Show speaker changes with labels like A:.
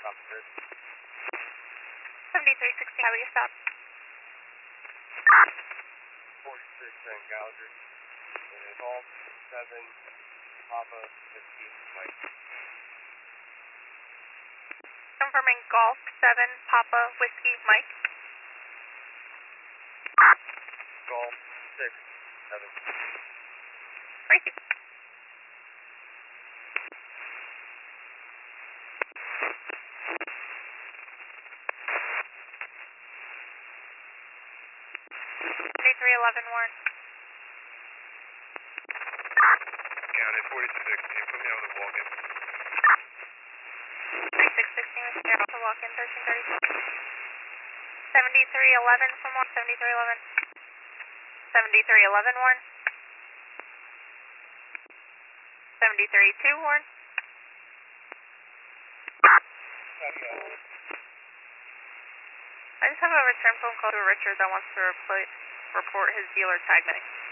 A: Stop this.
B: 7360, how will you stop?
A: 46 and Gallagher. It is all 7 Papa Whiskey Mike.
B: Confirming Golf 7 Papa Whiskey Mike.
A: Golf 6 7.
B: Thank you. Warren.
A: Counted 4660. Put me on the walk-in.
B: 3616, Mr. Alpha, walk-in 1334. 7311 from Warren. 7311. 7311 Warren. 732 Warren. I just have a return phone call to Richard that wants to report his dealer tag mix.